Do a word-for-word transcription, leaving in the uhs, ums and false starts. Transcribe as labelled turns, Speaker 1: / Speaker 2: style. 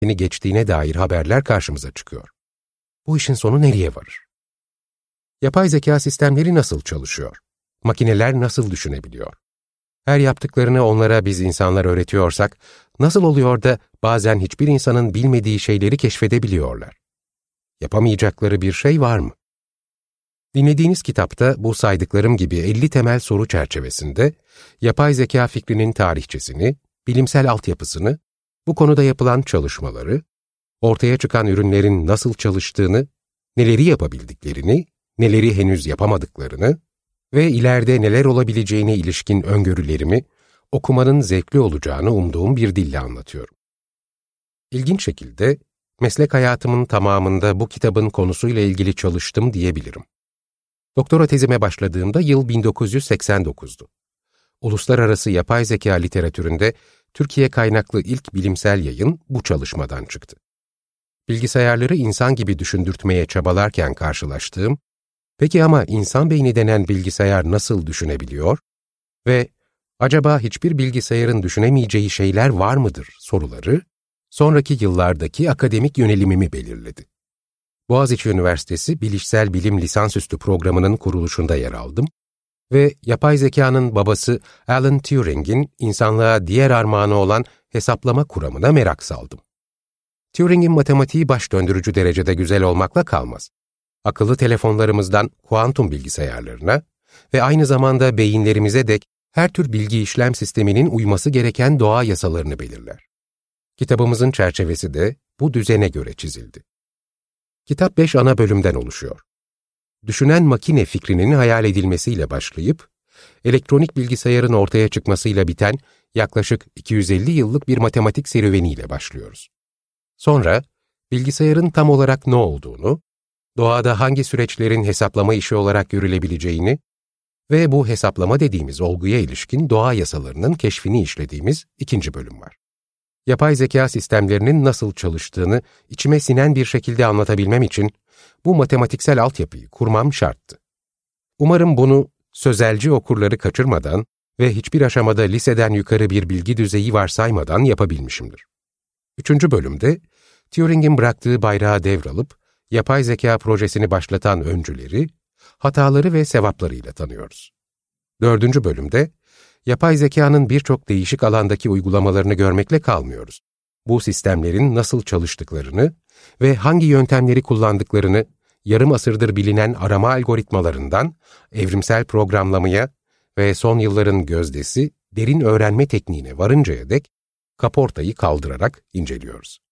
Speaker 1: geçtiğine dair haberler karşımıza çıkıyor. Bu işin sonu nereye varır? Yapay zeka sistemleri nasıl çalışıyor? Makineler nasıl düşünebiliyor? Her yaptıklarını onlara biz insanlar öğretiyorsak, nasıl oluyor da bazen hiçbir insanın bilmediği şeyleri keşfedebiliyorlar? Yapamayacakları bir şey var mı? Dinlediğiniz kitapta bu saydıklarım gibi elli temel soru çerçevesinde yapay zeka fikrinin tarihçesini, bilimsel altyapısını, bu konuda yapılan çalışmaları, ortaya çıkan ürünlerin nasıl çalıştığını, neleri yapabildiklerini, neleri henüz yapamadıklarını ve ileride neler olabileceğine ilişkin öngörülerimi okumanın zevkli olacağını umduğum bir dille anlatıyorum. İlginç şekilde meslek hayatımın tamamında bu kitabın konusuyla ilgili çalıştım diyebilirim. Doktora tezime başladığımda yıl bin dokuz yüz seksen dokuzdu. Uluslararası yapay zeka literatüründe Türkiye kaynaklı ilk bilimsel yayın bu çalışmadan çıktı. Bilgisayarları insan gibi düşündürtmeye çabalarken karşılaştığım, peki ama insan beyni denen bilgisayar nasıl düşünebiliyor ve acaba hiçbir bilgisayarın düşünemeyeceği şeyler var mıdır soruları, sonraki yıllardaki akademik yönelimimi belirledi. Boğaziçi Üniversitesi Bilişsel Bilim Lisansüstü Programı'nın kuruluşunda yer aldım ve yapay zekanın babası Alan Turing'in insanlığa diğer armağanı olan hesaplama kuramına merak saldım. Turing'in matematiği baş döndürücü derecede güzel olmakla kalmaz. Akıllı telefonlarımızdan kuantum bilgisayarlarına ve aynı zamanda beyinlerimize dek her tür bilgi işlem sisteminin uyması gereken doğa yasalarını belirler. Kitabımızın çerçevesi de bu düzene göre çizildi. Kitap beş ana bölümden oluşuyor. Düşünen makine fikrinin hayal edilmesiyle başlayıp, elektronik bilgisayarın ortaya çıkmasıyla biten yaklaşık iki yüz elli yıllık bir matematik serüveniyle başlıyoruz. Sonra, bilgisayarın tam olarak ne olduğunu, doğada hangi süreçlerin hesaplama işi olarak görülebileceğini ve bu hesaplama dediğimiz olguya ilişkin doğa yasalarının keşfini işlediğimiz ikinci bölüm var. Yapay zeka sistemlerinin nasıl çalıştığını içime sinen bir şekilde anlatabilmem için bu matematiksel altyapıyı kurmam şarttı. Umarım bunu sözelci okurları kaçırmadan ve hiçbir aşamada liseden yukarı bir bilgi düzeyi varsaymadan yapabilmişimdir. Üçüncü bölümde, Turing'in bıraktığı bayrağı devralıp, yapay zeka projesini başlatan öncüleri, hataları ve sevaplarıyla tanıyoruz. Dördüncü bölümde, yapay zekanın birçok değişik alandaki uygulamalarını görmekle kalmıyoruz. Bu sistemlerin nasıl çalıştıklarını ve hangi yöntemleri kullandıklarını, yarım asırdır bilinen arama algoritmalarından evrimsel programlamaya ve son yılların gözdesi derin öğrenme tekniğine varıncaya dek kaportayı kaldırarak inceliyoruz.